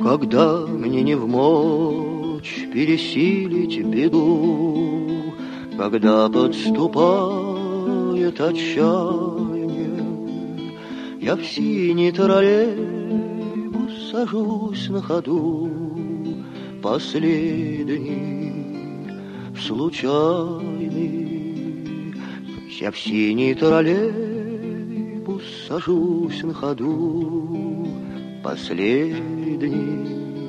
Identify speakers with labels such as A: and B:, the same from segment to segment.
A: Когда мне не вмочь пересилить беду, когда подступает отчаяние, я в синий троллейбус сажусь на ходу, последний, случайный. Я в синий троллейбус сажусь на ходу, последний,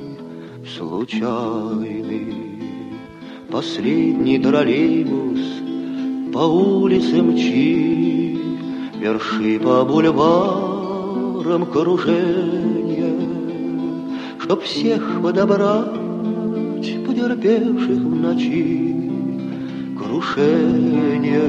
A: случайный. Последний троллейбус по улице мчит, верши по бульварам круженья, чтоб всех подобрать, потерпевших в ночи крушение,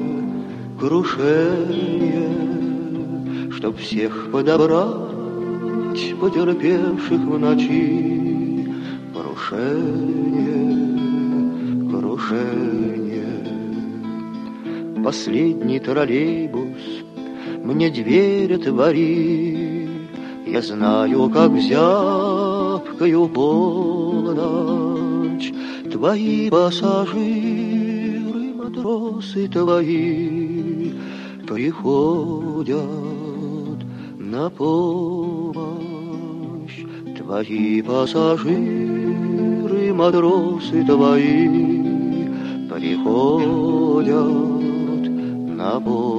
A: крушение, чтоб всех подобрать, потерпевших в ночи крушение, крушение. Последний троллейбус мне дверь отвори, я знаю, как зябкою полночь твои пассажиры, матросы твои, приходят на помощь. Твои пассажиры, матросы твои, приходят на помощь.